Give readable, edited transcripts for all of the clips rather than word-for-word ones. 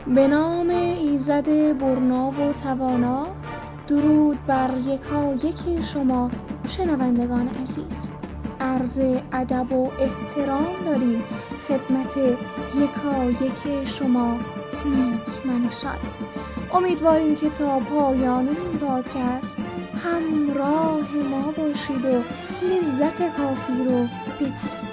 به نام ایزد برنا و توانا، درود بر یکایک شما شنوندگان عزیز. عرض ادب و احترام داریم خدمت یکایک شما نیک منشان. امیدواریم که تا پایان این پادکست همراه ما باشید و لذت کافی رو ببرید.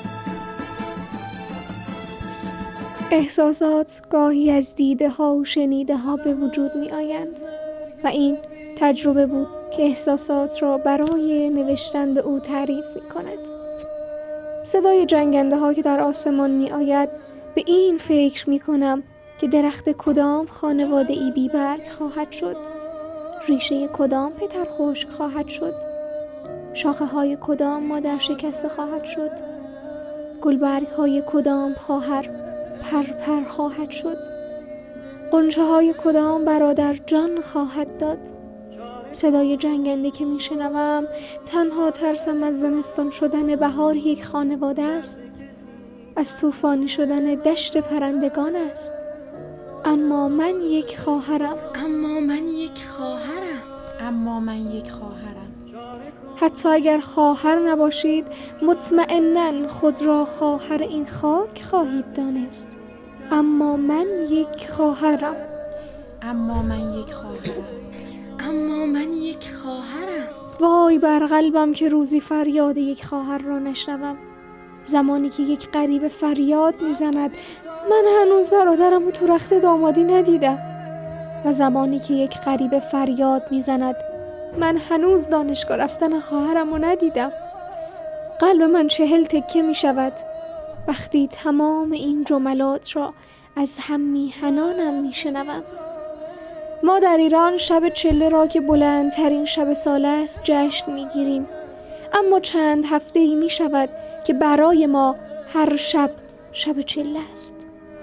احساسات گاهی از دیده ها و شنیده ها به وجود می آیند و این تجربه بود که احساسات را برای نوشتن به او تعریف می کند. صدای جنگنده ها که در آسمان می آید، به این فکر می کنم که درخت کدام خانواده ای بی برگ خواهد شد، ریشه کدام پدر خشک خواهد شد، شاخه های کدام مادر شکسته خواهد شد، گلبرگ های کدام خواهر پر خواهد شد، غنچه های کدام برادر جان خواهد داد. صدای جنگنده که می شنوم تنها ترسم از زمستان شدن بهار یک خانواده است، از طوفانی شدن دشت پرندگان است. اما من یک خواهرم. حتی اگر خواهر نباشید، مطمئناً خود را خواهر این خاک خواهید دانست. اما من یک خواهرم. وای بر قلبم که روزی فریاد یک خواهر را نشنوم. زمانی که یک غریبه فریاد میزند من هنوز برادرم رو تو رخت دامادی ندیدم، و زمانی که یک غریبه فریاد میزند من هنوز دانشگاه رفتن خواهرم رو ندیدم. قلب من 40 تکه می شود وقتی تمام این جملات را از هم میهنانم می شنوم. ما در ایران شب چله را که بلندترین شب سال است جشن می گیریم، اما چند هفته‌ای می شود که برای ما هر شب چله است.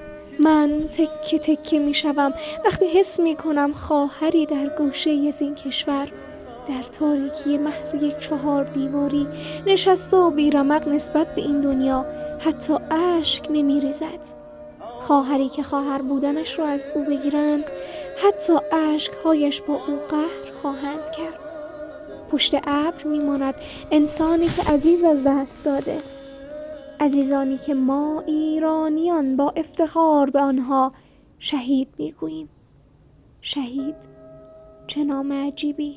من تکه تکه می شوم وقتی حس می کنم خواهری در گوشه از این کشور در تاریکی محض یک 4 دیواری نشسته و بیرمق نسبت به این دنیا حتی اشک نمی ریزد. خواهری که خواهر بودنش را از او بگیرند حتی اشکهایش با او قهر خواهند کرد. پشت ابر می ماند انسانی که عزیز از دست داده، عزیزانی که ما ایرانیان با افتخار به آنها شهید می گوییم. شهید، چه نام عجیبی.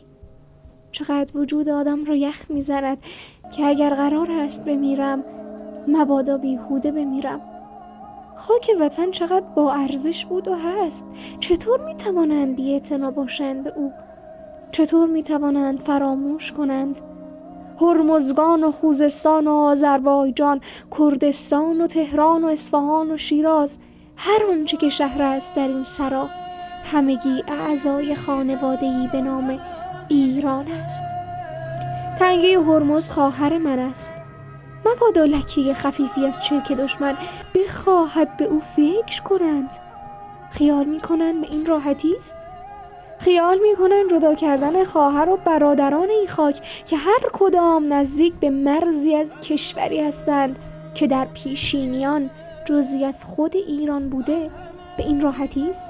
چقدر وجود آدم را یخ می زند که اگر قرار است بمیرم مبادا بیهوده بمیرم. خاک وطن چقدر با ارزش بود و هست. چطور می توانند بی‌اعتنا باشند به او؟ چطور می توانند فراموش کنند؟ هرمزگان و خوزستان و آذربایجان، کردستان و تهران و اصفهان و شیراز، هر آنچه که شهر است در این سرا، همگی اعضای خانواده‌ای به نام ایران است. تنگه هرمز خواهر من است. مبادا لکه خفیفی از چرک دشمن بخواهد به او فکر کنند. خیال می کنند به این راحتی است؟ خیال می کنند جدا کردن خواهر و برادران این خاک که هر کدام نزدیک به مرزی از کشوری هستند که در پیشینیان جزئی از خود ایران بوده، به این راحتی است؟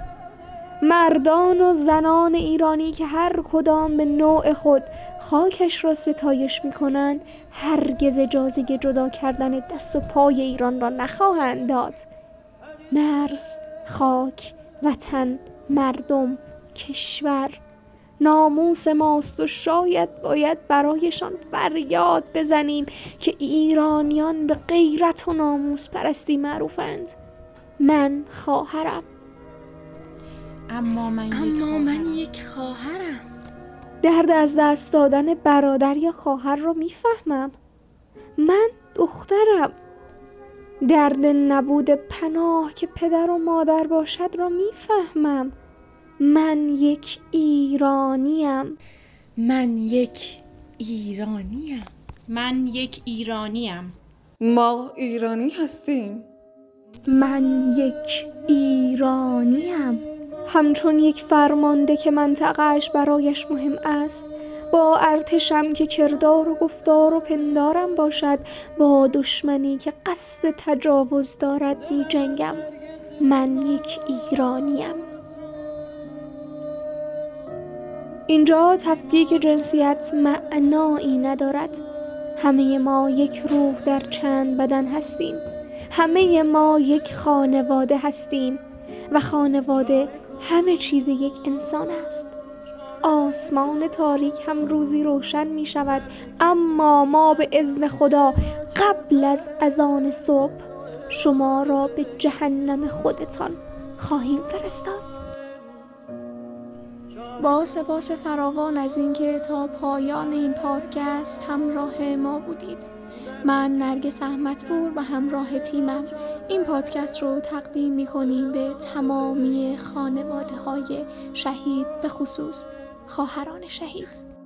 مردان و زنان ایرانی که هر کدام به نوع خود خاکش را ستایش می کنند هرگز اجازه جدا کردن دست و پای ایران را نخواهند داد. مرز، خاک، وطن، مردم، کشور ناموس ماست و شاید باید برایشان فریاد بزنیم که ایرانیان به غیرت و ناموس پرستی معروفند. من خواهرم. اما من یک خواهرم. درد از دست دادن برادر یا خواهر رو میفهمم. من دخترم. درد نبود پناه که پدر و مادر باشد رو میفهمم. من یک ایرانیم. ما ایرانی هستیم. من یک ایرانیم. همچون یک فرمانده که منطقه‌اش برایش مهم است، با ارتشم که کردار و گفتار و پندارم باشد، با دشمنی که قصد تجاوز دارد می جنگم. من یک ایرانیم. اینجا تفکیک جنسیت معنایی ندارد. همه ما یک روح در چند بدن هستیم. همه ما یک خانواده هستیم و خانواده همه چیز یک انسان است. آسمان تاریک هم روزی روشن می شود، اما ما به اذن خدا قبل از اذان صبح شما را به جهنم خودتان خواهیم فرستاد. با سپاس فراوان از اینکه تا پایان این پادکست همراه ما بودید. من نرگس احمدپور و همراه تیمم این پادکست رو تقدیم می‌کنیم به تمامی خانواده‌های شهید، به خصوص خواهران شهید.